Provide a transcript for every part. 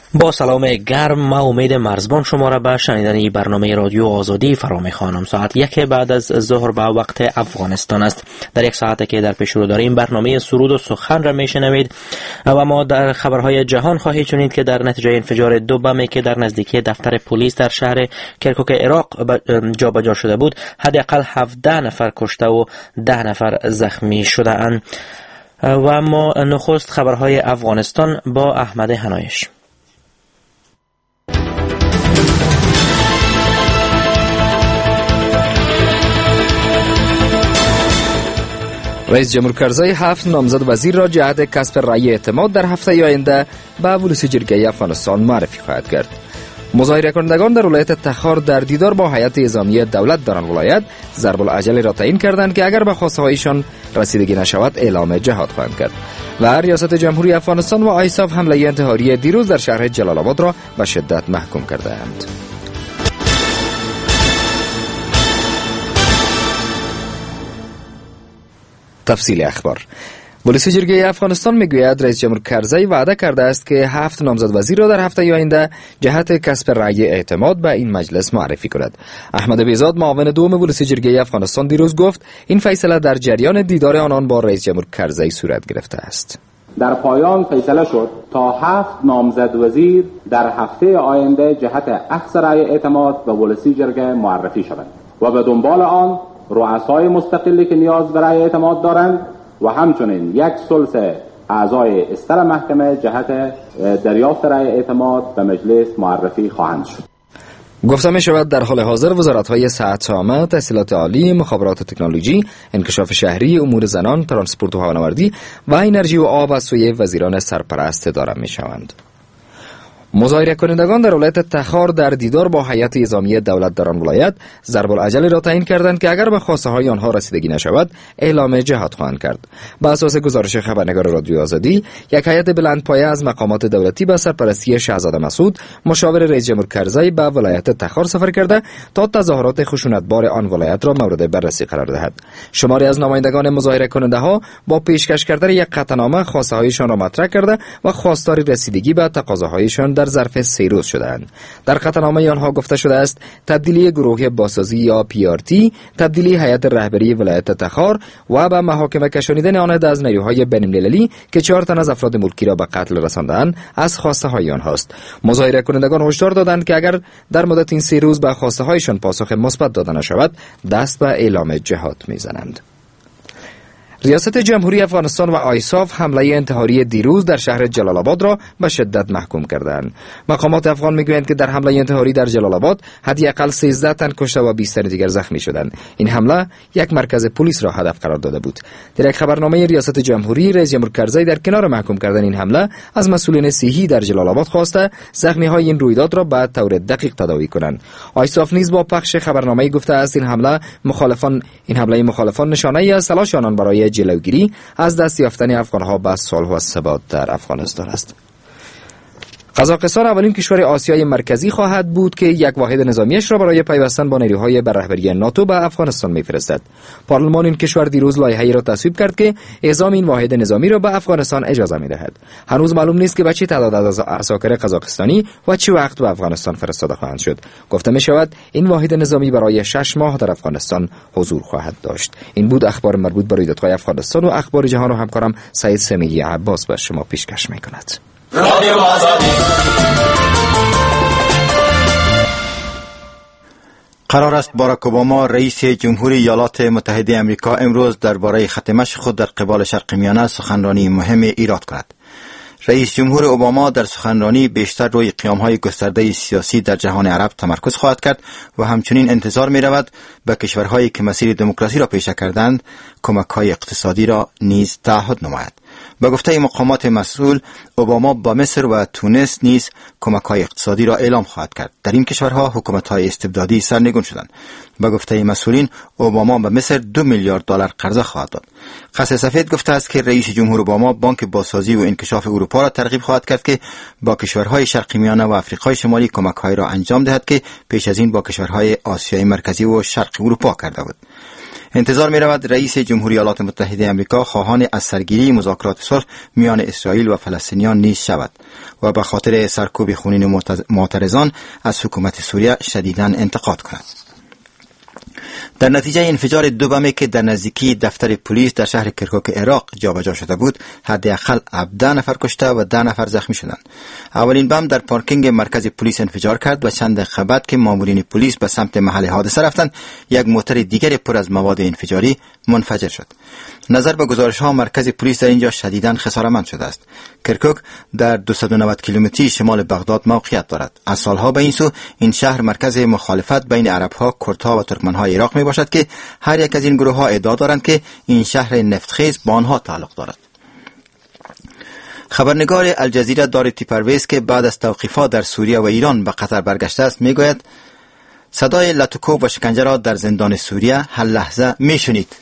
با سلام گرم، ما امید مرزبان شما را به شنیدن این برنامه رادیو آزادی فرا می‌خوانم. ساعت 1 بعد از ظهر به وقت افغانستان است. در یک ساعت که در پیش رو داریم برنامه سرود و سخن را میشنوید و ما در خبرهای جهان خواهید شنید که در نتیجه انفجار دو بمی که در نزدیکی دفتر پلیس در شهر کرکوک عراق جابجا شده بود، حداقل 17 نفر کشته و 10 نفر زخمی شده اند. و ما نخست خبرهای افغانستان با احمد هنایش. رئیس جمهور کرزی 7 نامزد وزیر را جهت کسب رأی اعتماد در هفته آینده به ولسی جرگه افغانستان معرفی خواهد کرد. مظاهره کنندگان در ولایت تخار در دیدار با هیئت نظامی دولت در آن ولایت ضرب العجل را تعیین کردند که اگر به خواسته هایشان رسیدگی نشود اعلام جهاد خواهند کرد. و ریاست جمهوری افغانستان و آیساف حمله انتحاری دیروز در شهر جلال آباد را به شدت محکوم کردند. تفصیل اخبار. ولسی جرگه افغانستان میگوید رئیس جمهور کرزی وعده کرده است که 7 نامزد وزیر را در هفته آینده جهت کسب رأی اعتماد به این مجلس معرفی کند. احمد بیزاد معاون دوم ولسی جرگه افغانستان دیروز گفت این فیصله در جریان دیدار آنان با رئیس جمهور کرزی صورت گرفته است. در پایان فیصله شد تا 7 نامزد وزیر در هفته آینده جهت اخذ رأی اعتماد به ولسی جرگه معرفی شوند و به دنبال آن رؤسای مستقلی که نیاز به رأی اعتماد دارند و همچنین 1/3 اعضای استر محکمه جهت دریافت رأی اعتماد به مجلس معرفی خواهند شد. گفته می شود در حال حاضر وزارت‌های صحت عامه، تحصیلات عالی، مخابرات و تکنولوژی، انکشاف شهری، امور زنان، ترانسپورت و هوانوردی و انرژی و آب از سوی وزیران سرپرست اداره می شوند. مظاهره کنندگان در ولایت تخار در دیدار با هیئت نظامی دولت در آن ولایت ضرب العجل را تعیین کردند که اگر به خواسته های آنها رسیدگی نشود اعلام جهاد خواهند کرد. بر اساس گزارش خبرنگار رادیو آزادی، یک هیئت بلندپایه از مقامات دولتی به سرپرستی شاهزاده مسعود مشاور رئیس جمهور کرزی به ولایت تخار سفر کرده تا تظاهرات خشونتبار آن ولایت را مورد بررسی قرار دهد. شماری از نمایندگان مظاهره کننده ها با پیشکش کردن یک قطعنامه خواسته هایشان را مطرح کرده و خواستار رسیدگی به تقاضاهایشان در ظرف 3 روز شدند. در قطعنامه آنها گفته شده است تبدیلی گروه بازسازی یا PRT، تبدیلی هیئت رهبری ولایت تخار و به محاکمه کشانیدن آن از نیروهای بین‌المللی که 4 تن از افراد ملکی را به قتل رساندند از خواسته های آنهاست. مظاهره کنندگان هشدار دادند که اگر در مدت این 3 روز به خواسته هایشان پاسخ مثبت داده نشود دست به اعلام جهاد میزنند. ریاست جمهوری افغانستان و آیساف حمله انتحاری دیروز در شهر جلال آباد را به شدت محکوم کردند. مقامات افغان میگویند که در حمله انتحاری در جلال آباد حداقل 13 تن کشته و 20 تن دیگر زخمی شدند. این حمله یک مرکز پلیس را هدف قرار داده بود. در یک خبرنامه ریاست جمهوری، رئیس جمهور کرزی در کنار محکوم کردن این حمله از مسئولین صحی در جلال آباد خواسته زخمی های این رویداد را به طور دقیق تداوی کنند. آیساف نیز با پخش خبرنامه گفته است این حمله مخالفان نشانه ای از تلاش آنان برای جلوگیری از دست یافتن افغانها به صلح و ثبات در افغانستان است. قزاقستان اولین کشور آسیای مرکزی خواهد بود که یک واحد نظامیش را برای پیوستن با نیروهای بر رهبری ناتو به افغانستان می‌فرستد. پارلمان این کشور دیروز لایحه‌ای را تصویب کرد که اعزام این واحد نظامی را به افغانستان اجازه می‌دهد. هنوز معلوم نیست که به چه تعداد از عساکر قزاقستانی و چه وقت به افغانستان فرستاده خواهند شد. گفته می‌شود این واحد نظامی برای 6 ماه در افغانستان حضور خواهد داشت. این بود اخبار مربوط به رویدادهای افغانستان و اخبار جهان و همکارم سعید سمیعی عباس به شما پیشکش می‌کند. رادیو آزادی. قرار است باراک اوباما رئیس جمهوری ایالات متحده آمریکا امروز درباره خط مشی خود در قبال شرق میانه سخنرانی مهم ایراد کند. رئیس جمهور اوباما در سخنرانی بیشتر روی قیام‌های گسترده سیاسی در جهان عرب تمرکز خواهد کرد و همچنین انتظار می‌رود به کشورهایی که مسیر دموکراسی را پیشه کردند کمک‌های اقتصادی را نیز تعهد نماید. به گفته مقامات مسئول، اوباما با مصر و تونس نیز کمک‌های اقتصادی را اعلام خواهد کرد. در این کشورها حکومت‌های استبدادی سرنگون شدند. به گفته مسئولین، اوباما به مصر 2 میلیارد دلار قرضه خواهد داد. قصر سفید گفته است که رئیس جمهور اوباما بانک بازسازی و انکشاف اروپا را ترغیب خواهد کرد که با کشورهای شرق میانه و آفریقای شمالی کمک‌های را انجام دهد که پیش از این با کشورهای آسیای مرکزی و شرق اروپا کرده بود. انتظار می رود رئیس جمهوری ایالات متحده آمریکا خواهان از سرگیری مذاکرات صلح میان اسرائیل و فلسطینیان نیز شود و به خاطر سرکوب خونین معترضان از حکومت سوریه شدیداً انتقاد کند. در نتیجه انفجار دو بم که در نزدیکی دفتر پلیس در شهر کرکوک عراق جابجا شده بود، حداقل 17 نفر کشته و 10 نفر زخمی شدند. اولین بم در پارکینگ مرکز پلیس انفجار کرد و چند دقیقه بعد که مامورین پلیس به سمت محل حادثه رفتند، یک موتر دیگر پر از مواد انفجاری منفجر شد. نظر به گزارش‌ها مرکز پلیس در اینجا شدیداً خسارتمند شده است. کرکوک در 290 کیلومتری شمال بغداد موقعیت دارد. از سالها به این سو این شهر مرکز مخالفت بین عرب‌ها، کردها و ترکمن‌های عراق می باشد که هر یک از این گروه‌ها ادعا دارند که این شهر نفتخیز با آنها تعلق دارد. خبرنگار الجزیره دارتی پرویز که بعد از توقیفات در سوریه و ایران به قطر برگشته است میگوید صدای لطوکوب و شکنجه را در زندان سوریه هر لحظه میشنید.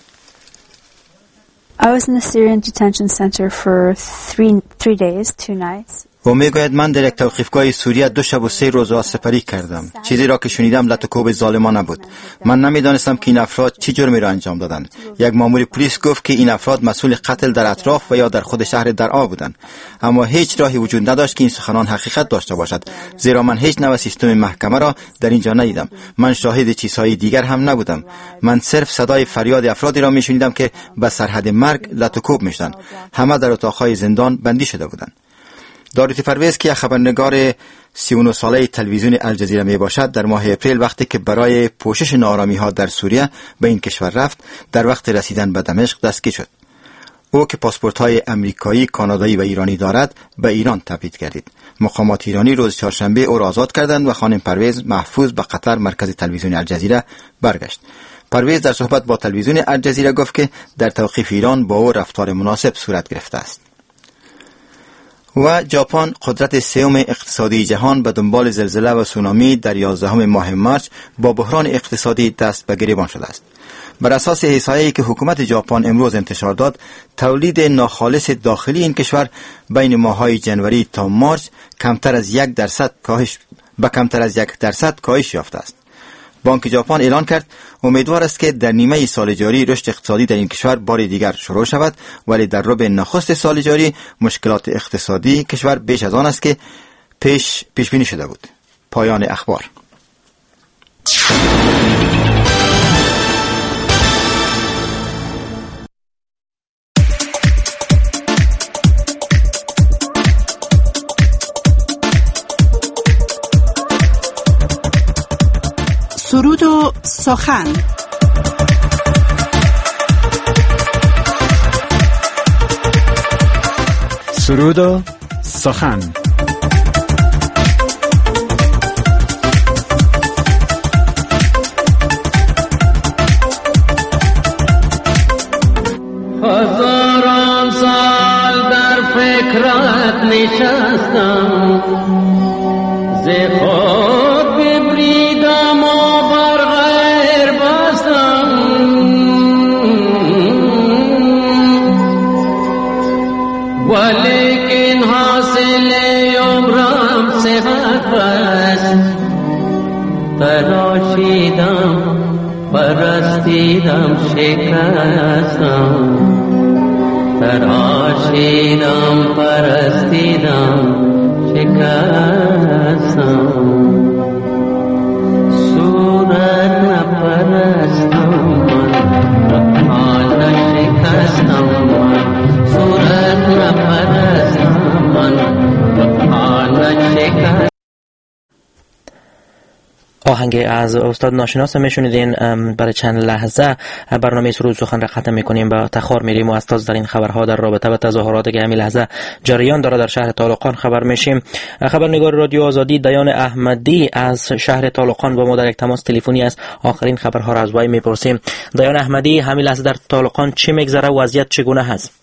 I was in the Syrian detention center for three days, 2 nights. و میگوید من در یک توقیفگاه سوریه 2 شب و 3 روز سپری کردم. چیزی را که شنیدم لطوکوب ظالمانه بود. من نمیدانستم که این افراد چه جرمی را انجام دادند. یک مامور پلیس گفت که این افراد مسئول قتل در اطراف و یا در خود شهر درعا بودند. اما هیچ راهی وجود نداشت که این سخنان حقیقت داشته باشد، زیرا من هیچ نوع سیستم محکمه را در اینجا ندیدم. من شاهد چیزهای دیگر هم نبودم. من صرف صدای فریاد افرادی را میشنیدم که به سرحد مرگ لطوکوب میشدند. همه در اتاقهای زندان بندی شده بودند. دارتی پرویز که خبرنگار 39 ساله تلویزیون الجزیره می باشد، در ماه اپریل وقتی که برای پوشش ناآرامی ها در سوریه به این کشور رفت، در وقت رسیدن به دمشق دستگیر شد. او که پاسپورت های امریکایی، کانادایی و ایرانی دارد، به ایران تبعید گردید. مقامات ایرانی روز چهارشنبه او را آزاد کردند و خانم پرویز محفوظ به قطر مرکز تلویزیون الجزیره برگشت. پرویز در صحبت با تلویزیون الجزیره گفت که در توقیف ایران با او رفتار مناسب صورت گرفته است. و ژاپن، قدرت سوم اقتصادی جهان، به دنبال زلزله و سونامی در 11 ماه مارس با بحران اقتصادی دست به گریبان شده است. بر اساس احصایه‌ای که حکومت ژاپن امروز انتشار داد، تولید ناخالص داخلی این کشور بین ماه‌های جنوری تا مارس کمتر از 1% کاهش یافته است. بانک ژاپن اعلان کرد امیدوار است که در نیمه سال جاری رشد اقتصادی در این کشور بار دیگر شروع شود، ولی در ربع نخست سال جاری مشکلات اقتصادی کشور بیش از آن است که پیش بینی شده بود. پایان اخبار. سرود و سخن. سرود و سخن. هزاران سال در فکرت نشستم، ز خود ببریدم و بر غیر بستم. ولیکن حاصل عمرم صحت بست، تراشیدم پرستیدم شکستم، تراشیدم پرستیدم شکستم. صورت نپرستم من، حال نشکستم من. صورت نپرستم من، حال نشکستم. آهنگ از استاد ناشناس میشنیدین. برای چند لحظه برنامه سرود سخن را ختم میکنیم، با تخار میریم و از تازه‌ترین خبرها در رابطه با تظاهراتی که همین لحظه جریان داره در شهر طالقان خبر میشیم. خبرنگار رادیو آزادی دیان احمدی از شهر طالقان با ما در یک تماس تلفنی است. آخرین خبرها را از وی میپرسیم. دیان احمدی، همین لحظه در طالقان چی میگذره و وضعیت چگونه هست؟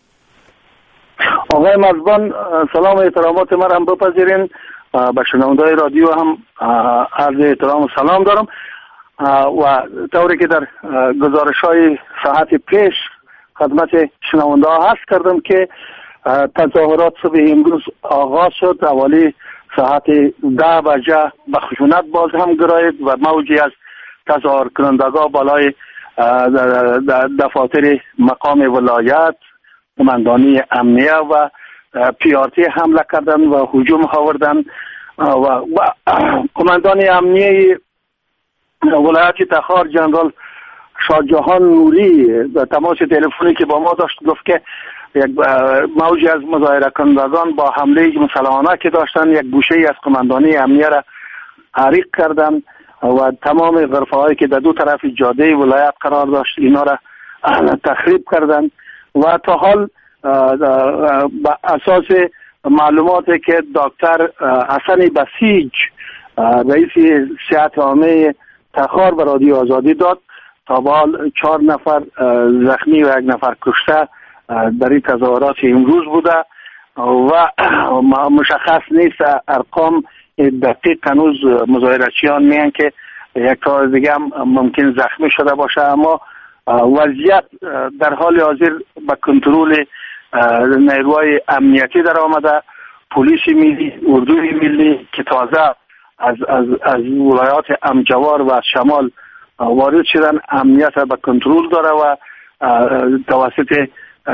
آقای مرزبان، سلام و احترامات من هم بپذیرین. به شنونده‌های رادیو هم عرض احترام و سلام دارم و طوری که در گزارش‌های ساعت پیش خدمت شنونده‌ها عرض کردم که تظاهرات صبح امروز آغاز شد. اولی ساعت 10 بجه به خشونت باز هم گرایید و موجی از تظاهر کنندگان بالای دفاتر مقام ولایت، قماندانی امنیه و پیارتی حمله کردن و هجوم آوردن و قماندانی امنیه ولایت تخار جنرال شاهجهان نوری در تماس تلفنی که با ما داشت گفت که یک موجی از مظاهره کنندگان با حمله مسلحانه که داشتن یک گوشه از قماندانی امنیه را حریق کردن و تمام غرفه هایی که در دو طرف جاده ولایت قرار داشت اینا را تخریب کردن و تا حال با اساس معلوماتی که دکتر حسن بسیج رئیس صحت عامه تخار به رادیو آزادی داد، تا به حال 4 نفر زخمی و 1 نفر کشته در این تظاهرات امروز بوده و مشخص نیست ارقام دقیق. هنوز مظاهرچیان میگن که یک تا دیگه هم ممکن زخمی شده باشه، اما وضعیت در حال حاضر به کنترل نیروهای امنیتی در آمده. پلیس ملی، اردوی ملی که تازه از ولایات امجوار و از شمال وارد شدن امنیت به کنترل داره و توسط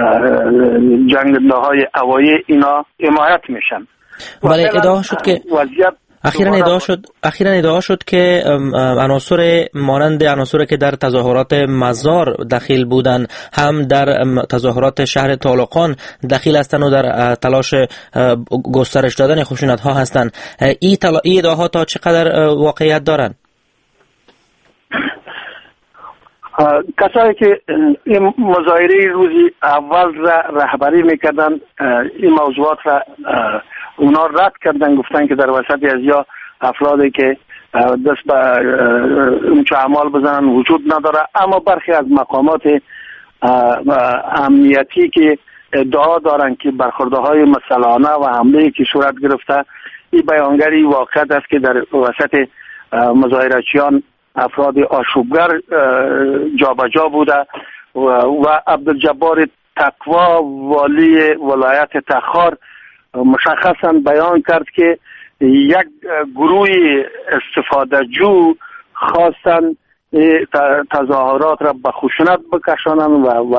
جنگنده هوایی اینا حمایت میشن. ولی ادعا شد که اخیراً ادعا شد که عناصر مانند عناصری که در تظاهرات مزار دخیل بودند هم در تظاهرات شهر طالقان دخیل هستند و در تلاش گسترش دادن خشونت ها هستند. این ادعاها تا چقدر واقعیت دارند؟ کسایی که این مظاهره روزی اول را رهبری میکردن این موضوعات را اونا رد کردن، گفتن که در وسط از یا افرادی که دست به اونچه اعمال بزنن وجود نداره. اما برخی از مقامات امنیتی که ادعا دارن که برخورده های مسلحانه و حمله که صورت گرفته این بیانگری واقعیت است که در وسط مظاهرچیان افراد آشوبگر جابجا بوده و عبدالجبار تقوا والی ولایت تخار مشخصا بیان کرد که یک گروه استفاده جو خواستن تظاهرات را به خشونت بکشانن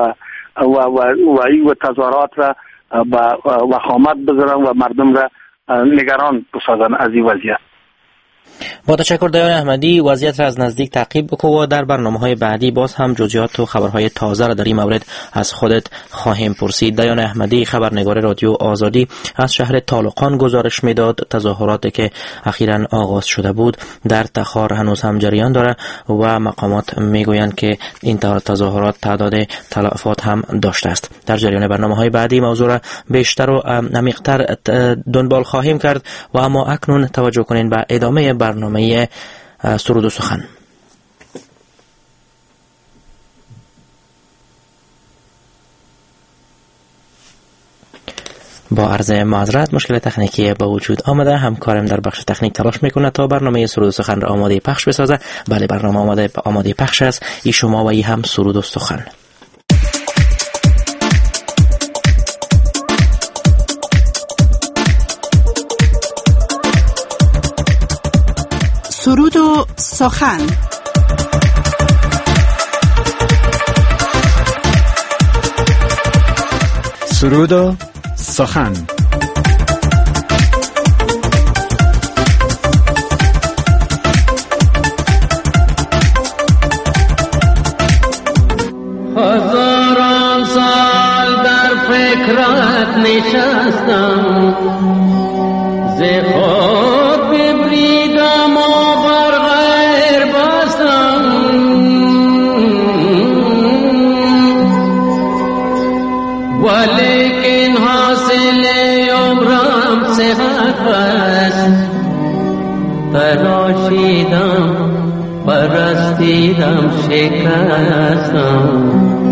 و این تظاهرات را به وخامت بذارن و مردم را نگران بسازن از این وضعیت. با تشکر دیان احمدی. وضعیت را از نزدیک تعقیب بکن و در برنامه‌های بعدی باز هم جزئیات و خبرهای تازه را در این مورد از خودت خواهیم پرسید. دیان احمدی خبرنگار رادیو آزادی از شهر طالقان گزارش میداد. تظاهراتی که اخیراً آغاز شده بود در تخار هنوز هم جریان داره و مقامات میگویند که این تظاهرات تعداد تلفات هم داشته است. در جریان برنامه‌های بعدی موضوع را بیشتر و عمیق‌تر دنبال خواهیم کرد و اما اکنون توجه کنین به ادامه برنامه سرود و سخن. با عرض معذرت مشکل تکنیکی با وجود آمده. همکارم در بخش تکنیک تلاش میکنه تا برنامه سرود و سخن را آماده پخش بسازه. بله، برنامه آماده پخش است. ای شما و ای هم سرود و سخن. سرود و سخن. سرود و سخن. هزاران سال در فکرت نشستم، ز خود ببریدم و بر غیر بستم، ولیکن حاصل عمرم صحت است. تراشیدم پرستیدم شکستم،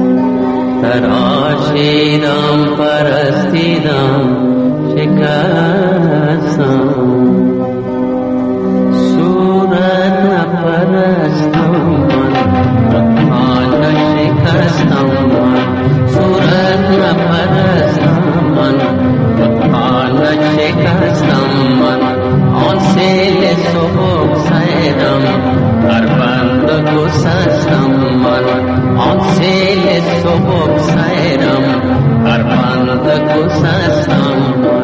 تراشیدم پرستیدم شکستم. صورت نپرستم من، رخان نشکستم من. صورت نپرستم من، رخان نشکستم من. آن سیل صبح سیدم، هر بند گسستم من. گسستم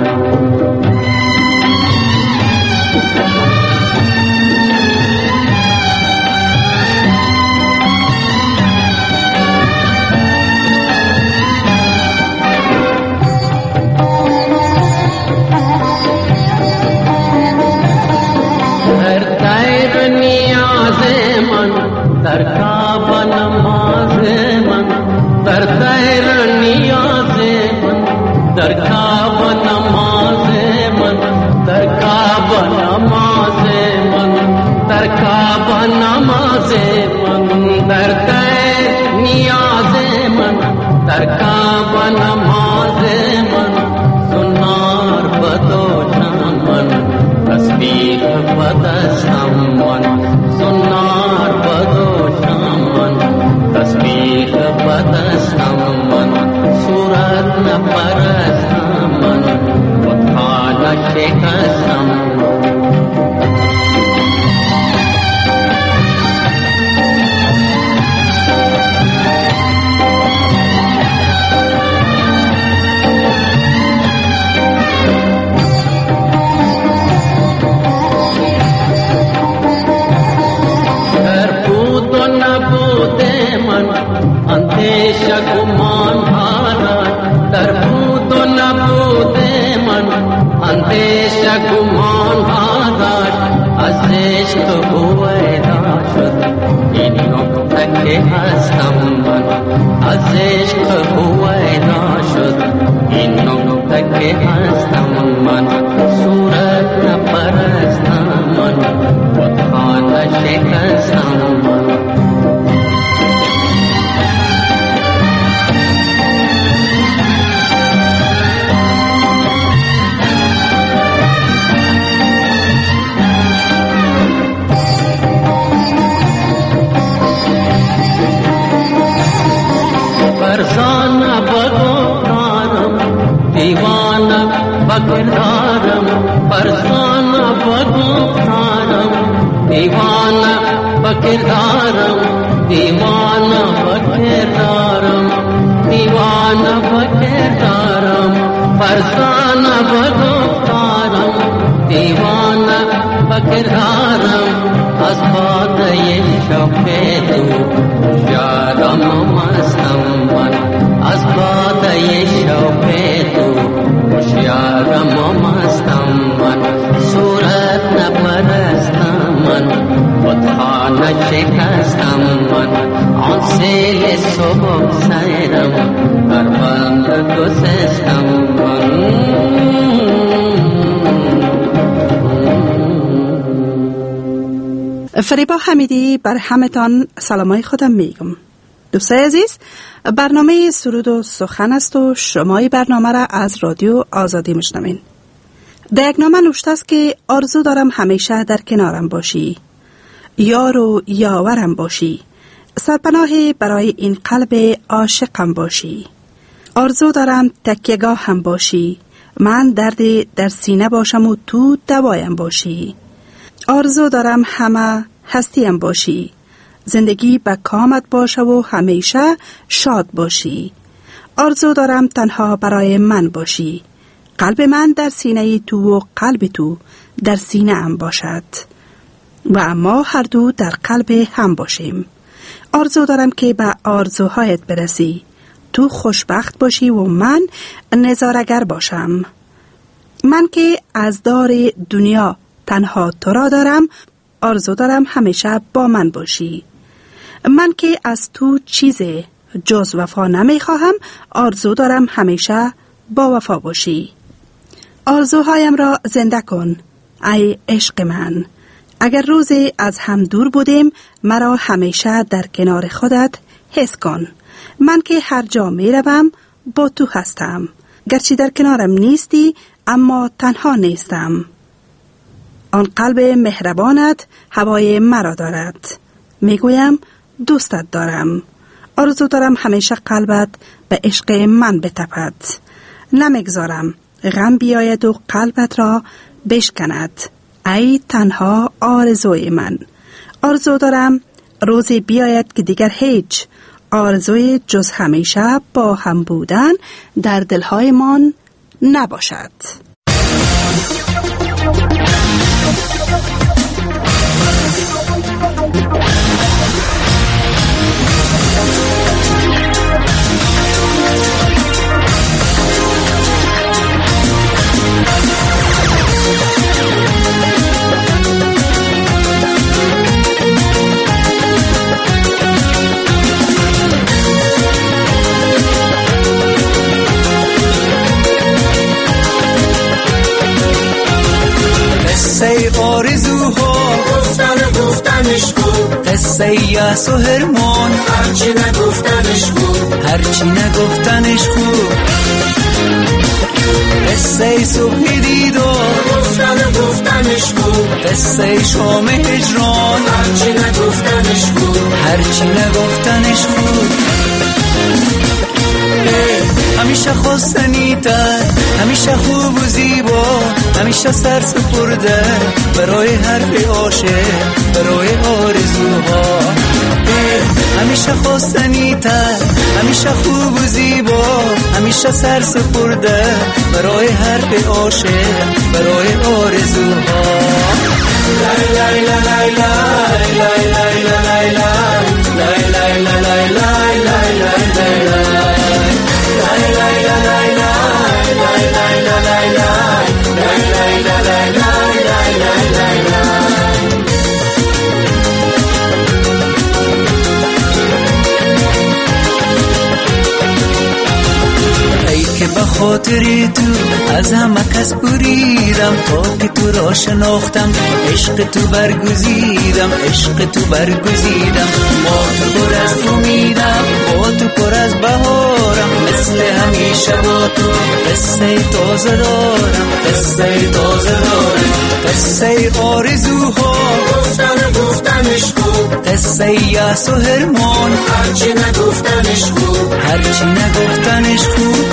در کعبه نماز من در تیر نیاز من در کعبه نماز من در کعبه نماز من در کعبه نماز من در تیر نیاز من در کعبه نماز من سنار بدو من تسبیح بدستم من سنار بدو تسبیح بدستم من صورت نپرستم من بتخانه شکستم اندیش گمان هارا در بود و نبود من اندیش گمان هارا از عشق بویدا شد این نکته که هستم من از عشق بویدا شد این نکته که هستم من صورت نپرستم من بتخانه شکستم من فرزانه بگفتارم دیوانه بکردارم فرزانه بگفتارم دیوانه بکردارم دیوانه بکردارم دیوانه بکردارم فرزانه بگفتارم دیوانه بکردارم از باده شوق تو یادم مستم من از باده شوق تو یادم مستم من صورت نپرستم من بتخانه شکستم من آن سیل صبح سیرم در بند گسستم من فریبا حمیدی بر همتان سلامای خودم میگم. دوستای عزیز، برنامه سرود و سخن است و شمای برنامه را از رادیو آزادی میشنوین. در یک نامه نوشته است که آرزو دارم همیشه در کنارم باشی، یار و یاورم باشی، سرپناه برای این قلب عاشقم باشی. آرزو دارم تکیهگاه هم باشی، من درد در سینه باشم و تو دوایم باشی. آرزو دارم همه هستیم باشی، زندگی به کامت باشه و همیشه شاد باشی. آرزو دارم تنها برای من باشی، قلب من در سینه تو و قلب تو در سینه ام باشد و ما هر دو در قلب هم باشیم. آرزو دارم که به آرزوهایت برسی، تو خوشبخت باشی و من نظاره‌گر باشم. من که از دار دنیا تنها تو را دارم، آرزو دارم همیشه با من باشی. من که از تو چیز جز وفا نمی خواهم، آرزو دارم همیشه با وفا باشی. آرزوهایم را زنده کن ای عشق من، اگر روزی از هم دور بودیم مرا همیشه در کنار خودت حس کن. من که هر جا می روم با تو هستم، گرچه در کنارم نیستی اما تنها نیستم. آن قلب مهربانت هوای مرا دارد، میگویم دوستت دارم. آرزو دارم همیشه قلبت به عشق من بتپد، نمیگذارم غم بیاید و قلبت را بشکند ای تنها آرزوی من. آرزو دارم روزی بیاید که دیگر هیچ آرزوی جز همیشه با هم بودن در دلهایمان نباشد. قصه آرزوها گفتنش بود، قصه یأس و حرمان هرچی نگفتنش بود، هرچی نگفتنش بود. قصه صبح دیدار گفتنش بود، قصه شام هجران هرچی نگفتنش بود، هرچی نگفتنش بود. همیشه خواستنی تر، همیشه خوب و زیبا، همیشه سر سپرده برای حرف عاشق، برای آرزوها. همیشه خواستنی تر، همیشه خوب و زیبا، همیشه سر سپرده برای حرف عاشق، برای آرزوها. لای لای لای لای لای لای لای لای لای لای لای لای لای که به خاطری تو از همه کس بریدم، تا که تو را شناختم عشق تو برگزیدم، عشق تو برگزیدم. با تو پر از امیدم، با تو پر از بهارم، مثل همیشه با تو قصه تازه دارم، قصه تازه دارم. قصه آرزوها گفتنش بود، قصه یأس و حرمان هرچی نگفتنش بود، هرچی نگفتنش بود.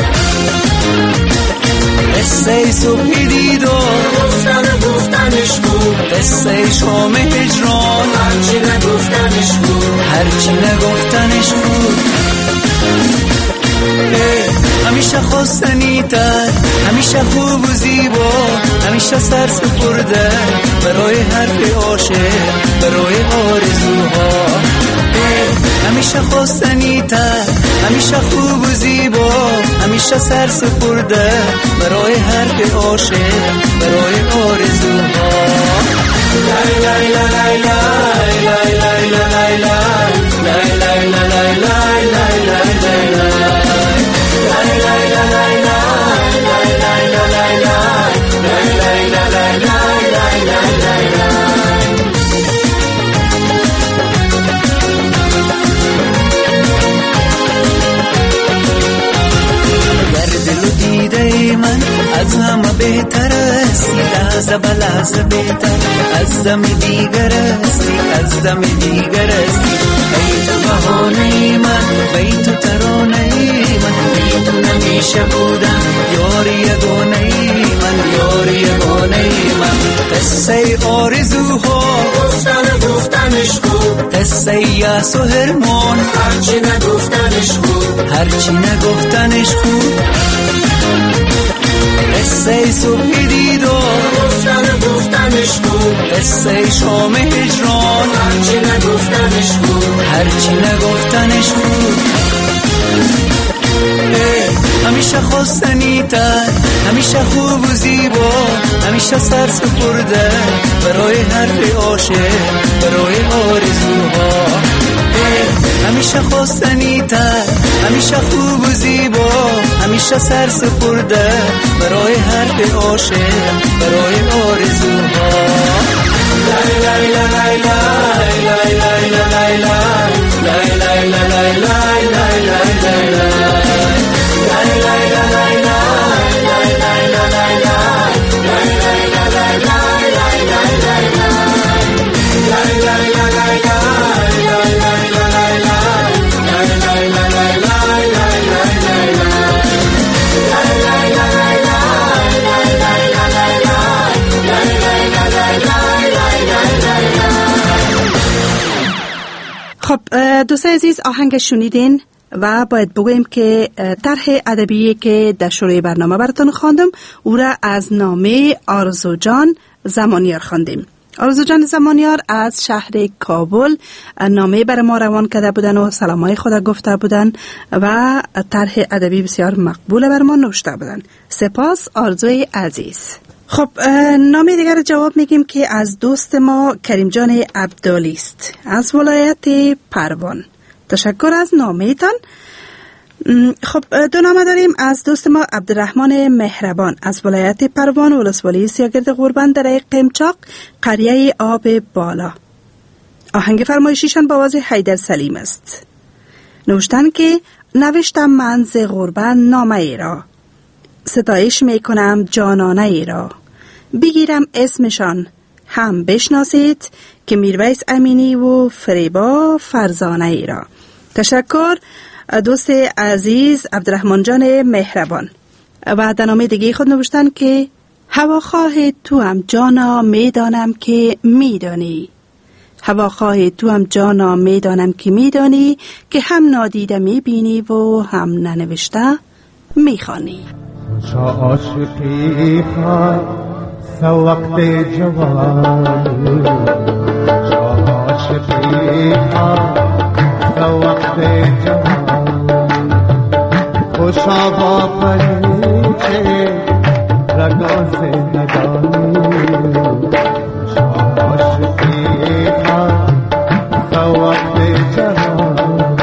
قصه صبح دیدار گفتنش بود، قصه شام هجران هرچی نگفتنش بود، هرچی نگفتنش بود. همیشه خواستنی تر، همیشه خوب و زیبا، همیشه سر سپرده برای حرف عاشق، برای آرزوها. همیشه خواستنی تر، همیشه خوب و زیبا، همیشه سر سپرده برای حرف عاشق، برای آرزوها. لای لای لای لای لای لای لای لای لای لای لای لای لای من از همه بهتر هستی، لحظه به لحظه بهتر از دم دیگر هستی، از دم دیگر هستی. ای تو بهانه من، ای تو ترانه من، ای تو نمیشه بودم یاری یگانه من، یاری یگانه من. قصه آرزوها گفتنش بود، قصه یأس و حرمان هرچی نگفتنش بود، هرچی نگفتنش بود. قصه صبح دیدار گفتنش بود، قصه شام هجران هرچی نگفتنش بود، هرچی نگفتنش بود. همیشه خواستنی تر، همیشه خوب و زیبا، همیشه سر سپرده برای حرف عاشق، برای آرزوها. همیشه خواستنی تر، همیشه خوب و زیبا، همیشه سر سپرده برای حرف عاشق، برای آرزوها. لای لای لای لای لای لای لای لای لای لای لای لای خب دوستان عزیز، آهنگ شنیدین و باید بگویم که طرح ادبی که در شروع برنامه براتون خواندم او را از نامه آرزو جان زمانیار خواندیم. آرزو جان زمانیار از شهر کابل نامه بر ما روان کرده بودن و سلامای خود گفته بودن و طرح ادبی بسیار مقبول بر ما نوشته بودن. سپاس آرزوی عزیز. خب نامه دیگر جواب میگیم که از دوست ما کریم جان عبدالی است از ولایت پروان. تشکر از نامه‌تان. خب دو نامه داریم از دوست ما عبدالرحمن مهربان از ولایت پروان، ولسوالی سیاگرد غوربند در قمچاق، قریه آب بالا. آهنگ فرمایشیشان با آواز حیدر سلیم است. نوشتن که نوشتم من ز غوربند نامه ای را، ستایش میکنم جانانه ای را، بگیرم اسمشان هم بشناسید که میرویس امینی و فریبا فرزانه ای را. تشکر دوست عزیز عبدالرحمن جان مهربان. و در نامه دیگه خود نوشتن که هواخواه تو هم جانا میدانم که میدانی، هواخواه تو هم جانا میدانم که میدانی، که هم نادیده میبینی و هم ننوشته میخوانی. خوشا عاشقی خواه سو وقت جوانی، خوشا عاشقی خواه سو وقت جوانی، خوشا با پریچه رگان زندگانی، خوشا عاشقی خواه سو وقت جوانی.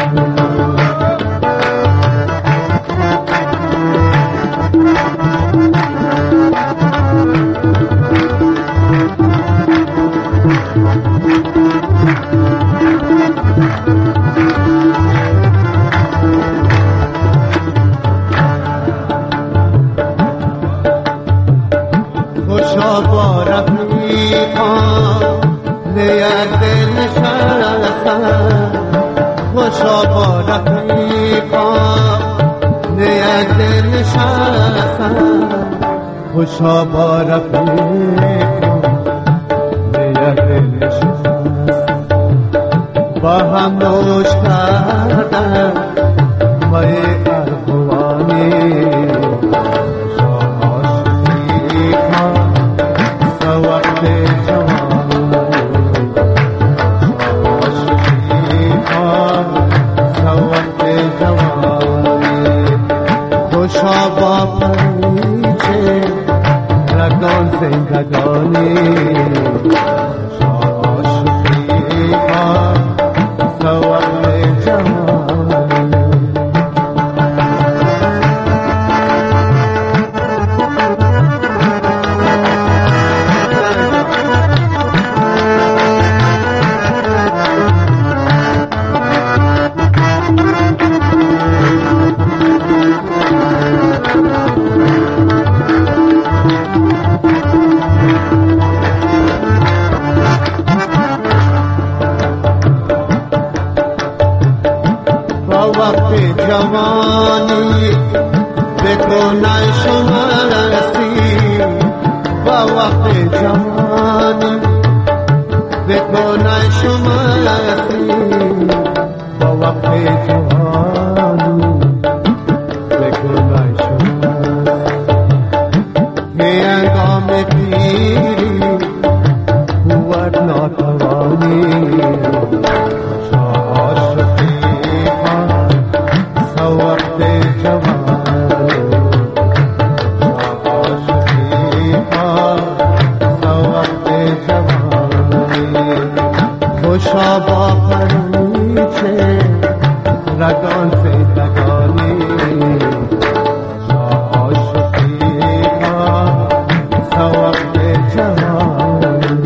خوشا با رفیقان نیت دل نشستن، خوشا با رفیقان نیت دل نشستن، خوشا با رفیقان نیت دل نشستن، با هم نوش کردن مای ارغوانی. خوشا با پریچه رگان زندگانی، خوشا عاشقی ها سوال جوانی. جوانی به تو نشمرسی، با وقت جوانی به تو نشمرسی، با وقت جوانی به تو نشمرسی، هی انگام پیری قوت ناتوانی. خوشا با پریچه رگان زندگانی، عاشقی ها سوقت جوانی.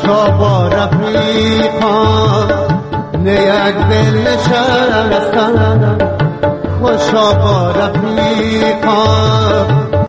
خوشا با رفیقان نیک دل نشستن خوشا با رفیقان